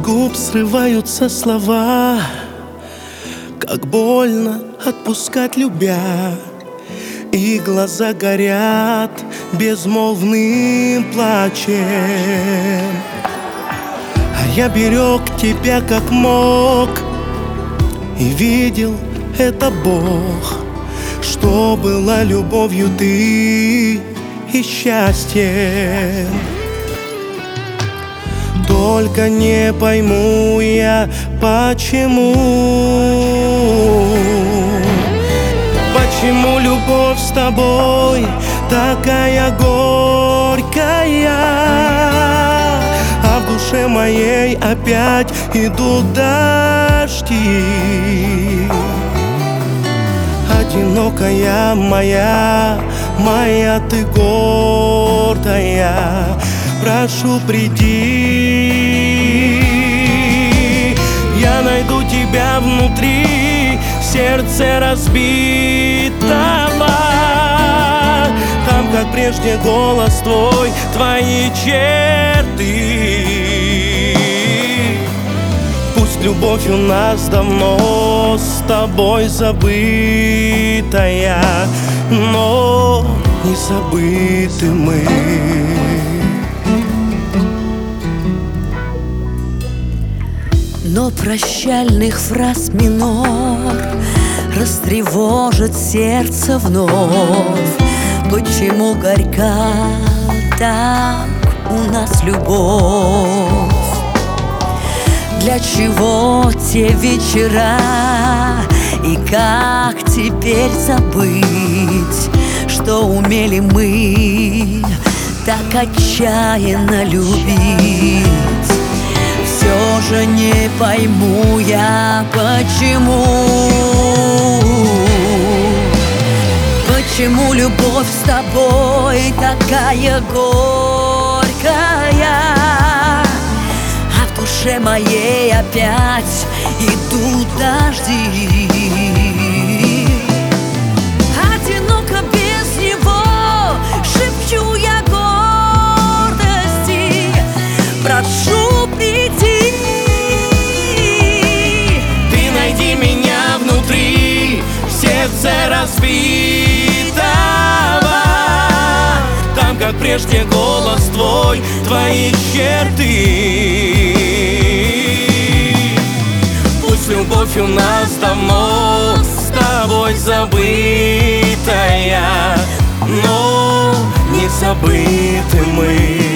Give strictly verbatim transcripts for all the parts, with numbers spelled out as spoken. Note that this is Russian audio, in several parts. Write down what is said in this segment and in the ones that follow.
губ срываются слова, как больно отпускать любя, и глаза горят безмолвным плачем. А я берег тебя как мог, и видел это Бог, что была любовью ты и счастьем. Только не пойму я, почему Почему любовь с тобой такая горькая, а в душе моей опять идут дожди. Одинокая моя, моя ты гордая, прошу, приди. Я найду тебя внутри сердце разбитого, там, как прежде, голос твой, твои черты. Пусть любовь у нас давно с тобой забытая, но не забыты мы. Но прощальных фраз минор растревожит сердце вновь. Почему горька так у нас любовь? Для чего те вечера? И как теперь забыть, что умели мы так отчаянно любить? Все же не пойму я, почему Почему любовь с тобой такая горькая, а в душе моей опять идут дожди. Одиноко без него, шепчу я гордости, прошу, приди. Ты найди меня внутри сердце разбитого, там, как прежде, голос твой, твои черты. Пусть любовь у нас давно с тобой забытая, но не забыты мы.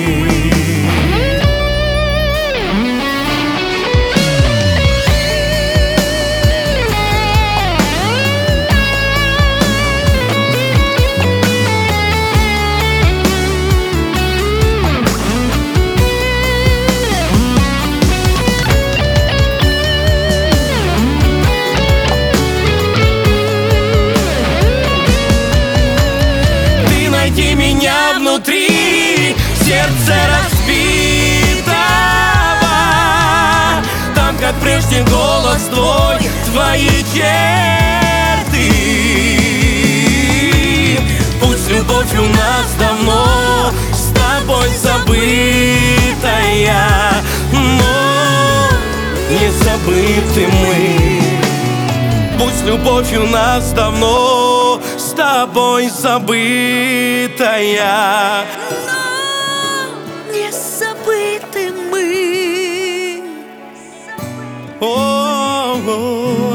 Найди меня внутри сердце разбитого, там, как прежде, голос твой, твои черты. Пусть любовь у нас давно с тобой забытая, но не забыты мы. Пусть любовь у нас давно с тобой забытая, но не забыты мы. О-о-о.